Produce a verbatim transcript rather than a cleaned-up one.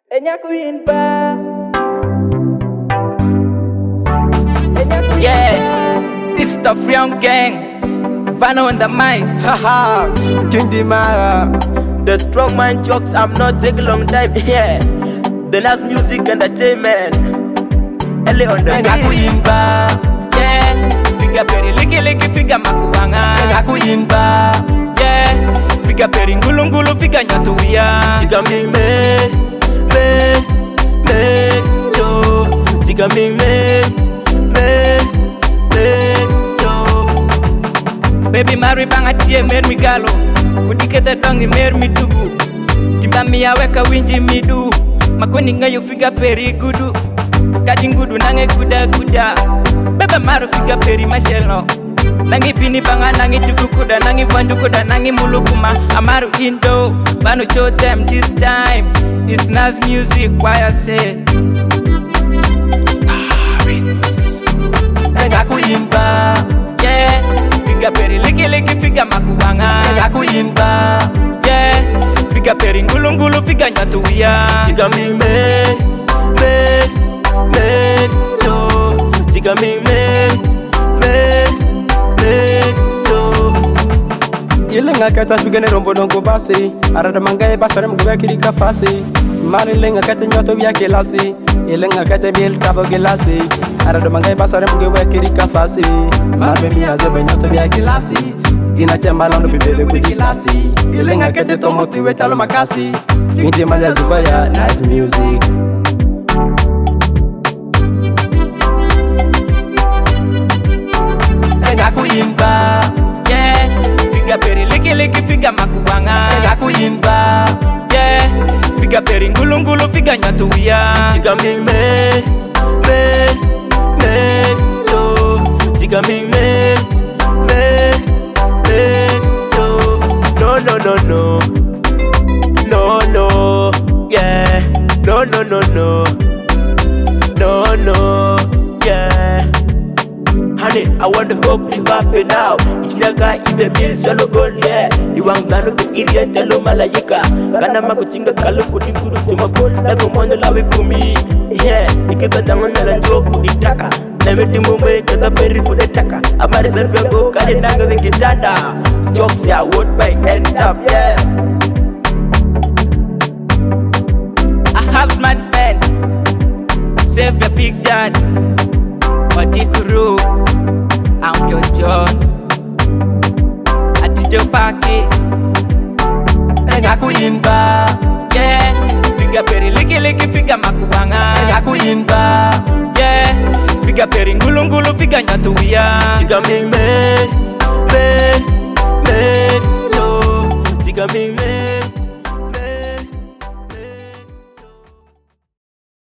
Yeah, this stuff young gang. Vano on the mic, haha. King Dimara, the strong man jokes. I'm not taking long time. Yeah, the last music entertainment. Ele on the mic. Yeah, figa peri liki liki figa makuanga. Ngakuyinba. Yeah, figa peri ngulu ngulu figa nyatuya. Tika me me me me yo. Tika me me me me yo. Baby Mary banga tie mer mi galo. Kudikete dongi mer mi tugu. Timba mi aweka winji mi du. Makoni ngayo figa peri gudu. Kadi ngudu nange kuda kuda. Bebe Mary figa peri mashelo. Nangi pini banga nangi tugu kuda. Nangi vandu kuda nangi mulukuma. Amaru indo. Banu show them this time. It's Nas music, why I say Starits. Ngakuyinba. Yeah, figa peri liki liki figa makuanga. Ngakuyinba. Yeah, figa peri ngulu ngulu figa nyatuya. Tika me me me me yo. Tika me me me me yo. Ilenga kata figane rombo dongo basi. Arada mangaye basare mgwe kirika fasi. Mari lenga kata nyoto vya kelasi. Ilenga kata miel tabo gelasi. Arada mangaye basare mgwe kirika fasi. Mari mi azebe nyoto vya kelasi. Ina chamba lando bibele kwe kelasi. Ilenga kata tomoti we talo makasi. Kinti manja zubaya nice music. Ngakuyinba. Yeah, figa peri liki liki figa makuanga. Ngakuyinba. Yeah, figa peri ngulu ngulu figa nyatuya. Tika me me me me yo. Tika me me me me yo. No no no no no no yeah. No no no no no no yeah. Honey, I want to hope you happy now. Ichinaga ibe bil solo goal yeah. Iwang plano ke iria telo malayika. Kana makuchinga kalu kudikuru tuma goal. Lago mono lawe kumi yeah. Ikita dangon na lanjo kuditaka. Nemeti mumbe kata peri kudetaka. Amari servego kade nanga wikitanda. Jokes ya would by end up yeah. I have my fan. Save your big dad. Watikuru. I'm your John. Atijo Paki. Ngakuyinba. Yeah, figa peri liki liki figa makuanga. Ngakuyinba. Yeah, figa peri ngulu ngulu figa nyatuya. Tika me me me me yo. Tika me